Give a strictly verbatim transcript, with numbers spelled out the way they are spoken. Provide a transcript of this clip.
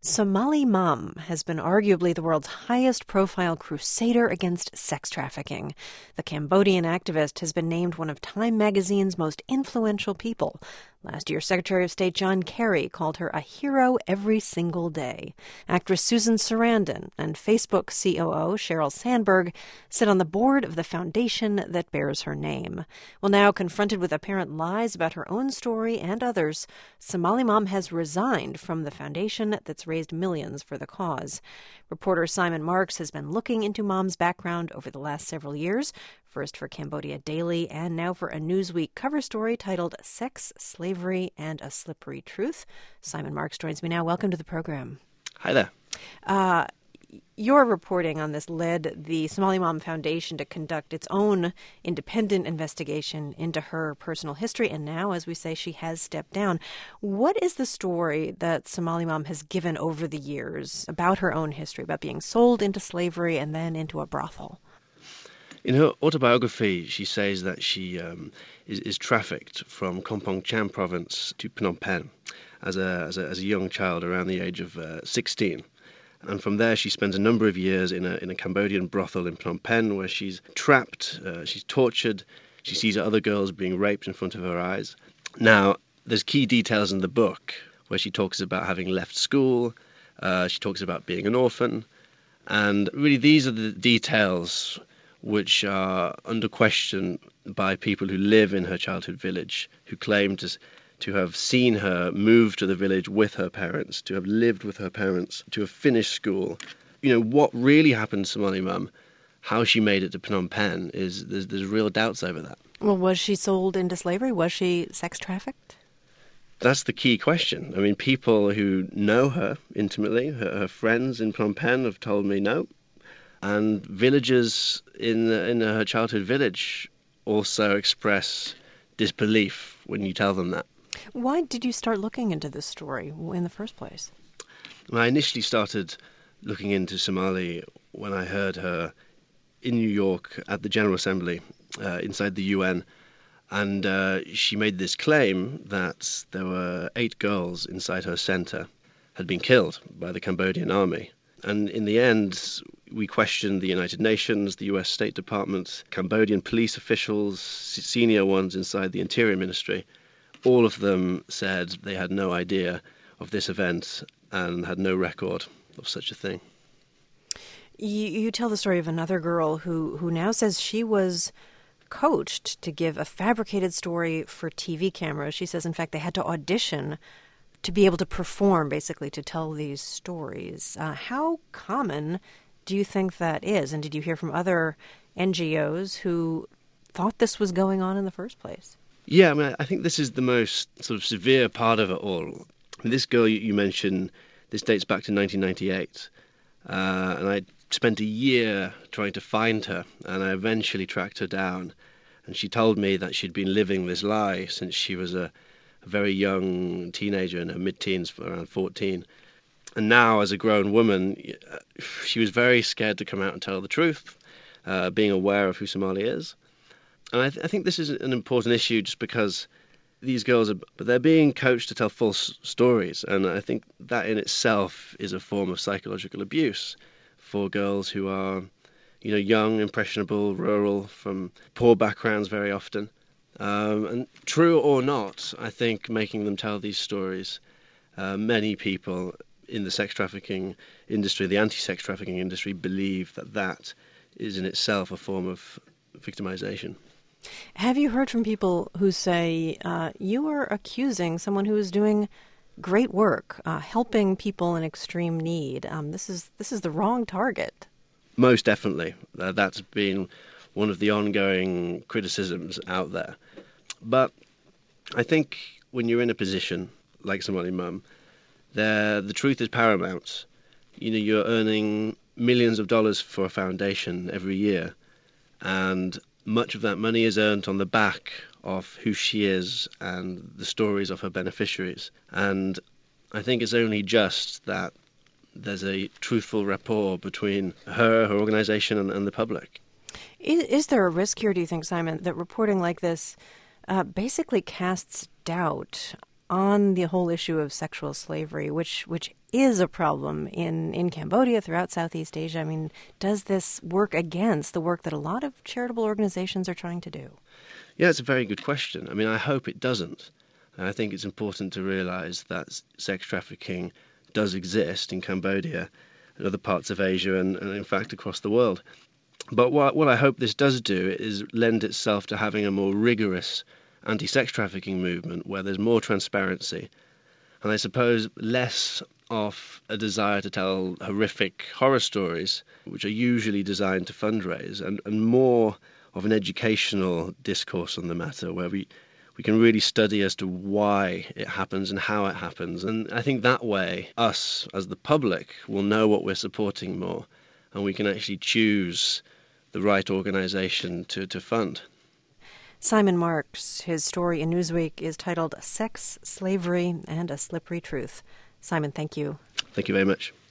Somali Mom has been arguably the world's highest-profile crusader against sex trafficking. The Cambodian activist has been named one of Time magazine's most influential people. Last year, Secretary of State John Kerry called her a hero every single day. Actress Susan Sarandon and Facebook C O O Sheryl Sandberg sit on the board of the foundation that bears her name. Well, now, confronted with apparent lies about her own story and others, Somali Mom has resigned from the foundation that's raised millions for the cause. Reporter Simon Marks has been looking into Mom's background over the last several years, first for Cambodia Daily and now for a Newsweek cover story titled Sex, Slavery, and a Slippery Truth. Simon Marks joins me now. Welcome to the program. Hi there. Uh, your reporting on this led the Somali Mom Foundation to conduct its own independent investigation into her personal history, and now, as we say, she has stepped down. What is the story that Somali Mom has given over the years about her own history, about being sold into slavery and then into a brothel? In her autobiography, she says that she um, is, is trafficked from Kompong Cham province to Phnom Penh as a, as a, as a young child around the age of uh, sixteen. And from there, she spends a number of years in a in a Cambodian brothel in Phnom Penh, where she's trapped, uh, she's tortured, she sees other girls being raped in front of her eyes. Now, there's key details in the book where she talks about having left school, uh, she talks about being an orphan, and really these are the details which are under question by people who live in her childhood village, who claim to to have seen her move to the village with her parents, to have lived with her parents, to have finished school. You know, what really happened to Somali Mum, how she made it to Phnom Penh, is there's, there's real doubts over that. Well, was she sold into slavery? Was she sex trafficked? That's the key question. I mean, people who know her intimately, her, her friends in Phnom Penh have told me no. And villagers in, in her childhood village also express disbelief when you tell them that. Why did you start looking into this story in the first place? Well, I initially started looking into Somali when I heard her in New York at the General Assembly uh, inside the U N, and uh, she made this claim that there were eight girls inside her center had been killed by the Cambodian army. And in the end, we questioned the United Nations, the U S State Department, Cambodian police officials, senior ones inside the Interior Ministry. All of them said they had no idea of this event and had no record of such a thing. You, you tell the story of another girl who, who now says she was coached to give a fabricated story for T V cameras. She says, in fact, they had to audition to be able to perform, basically, to tell these stories. Uh, how common do you think that is? And did you hear from other N G Os who thought this was going on in the first place? Yeah, I mean, I think this is the most sort of severe part of it all. I mean, this girl you mentioned, this dates back to nineteen ninety-eight, uh, and I spent a year trying to find her, and I eventually tracked her down, and she told me that she'd been living this lie since she was a, a very young teenager in her mid-teens, around fourteen. And now, as a grown woman, she was very scared to come out and tell the truth, uh, being aware of who Somali is. And I, th- I think this is an important issue just because these girls are they're being coached to tell false stories, and I think that in itself is a form of psychological abuse for girls who are, you know, young, impressionable, rural, from poor backgrounds very often. Um, and true or not, I think making them tell these stories, uh, many people in the sex trafficking industry, the anti-sex trafficking industry, believe that that is in itself a form of victimization. Have you heard from people who say, uh, you are accusing someone who is doing great work, uh, helping people in extreme need? Um, this is this is the wrong target. Most definitely. Uh, that's been one of the ongoing criticisms out there. But I think when you're in a position like Somali Mum, there the truth is paramount. You know, you're earning millions of dollars for a foundation every year, and much of that money is earned on the back of who she is and the stories of her beneficiaries. And I think it's only just that there's a truthful rapport between her, her organization, and, and the public. Is, is there a risk here, do you think, Simon, that reporting like this uh, basically casts doubt on the whole issue of sexual slavery, which which is a problem in, in Cambodia, throughout Southeast Asia? I mean, does this work against the work that a lot of charitable organizations are trying to do? Yeah, it's a very good question. I mean, I hope it doesn't. I think it's important to realize that sex trafficking does exist in Cambodia and other parts of Asia and, and in fact, across the world. But what, what I hope this does do is lend itself to having a more rigorous anti-sex trafficking movement where there's more transparency and I suppose less of a desire to tell horrific horror stories, which are usually designed to fundraise, and, and more of an educational discourse on the matter where we, we can really study as to why it happens and how it happens. And I think that way, us as the public will know what we're supporting more, and we can actually choose the right organization to, to fund. Simon Marks, his story in Newsweek is titled Sex, Slavery, and a Slippery Truth. Simon, thank you. Thank you very much.